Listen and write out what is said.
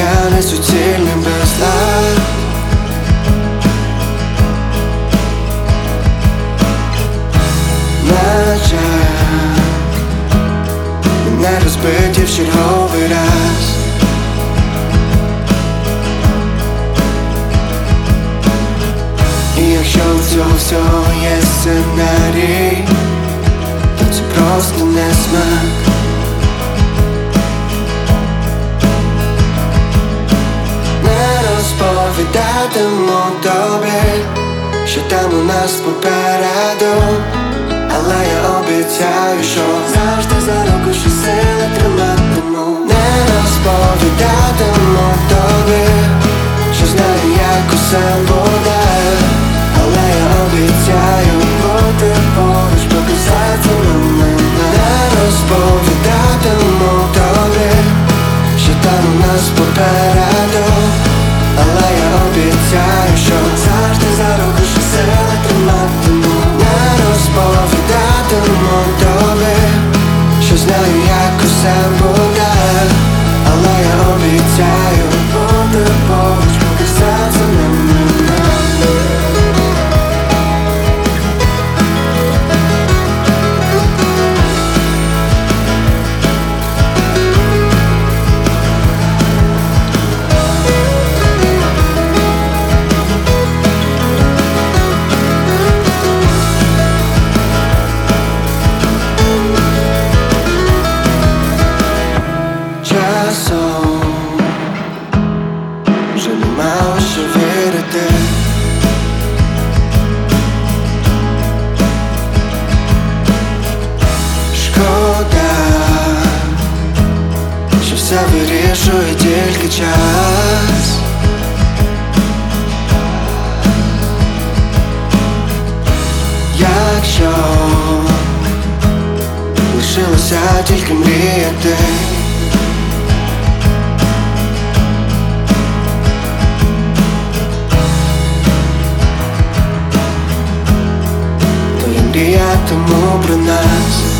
життя не суцільний безлад. На жаль, мене розбиті в черговий раз. І якщо в цього всього є сценарій, то це просто несмак. Розповідатиму тобі, що там у нас попереду, але я обіцяю, що завжди за руку ще сили триматиму. Не розповідатиму тобі, що знаю, як усе буде, але я обіцяю бути поруч, поки серце на мене. Не розповідатиму тобі, що там у нас попереду, але я обіцяю, що завжди за руку ще сили триматиму. Не розповідатиму тобі, що знаю, як усе буде, але я обіцяю бути поруч, поки серце не мене. Вже нема у що вірити. Шкода, що все вирішує тільки час. Якщо лишилося тільки мріяти, мріятиму про нас.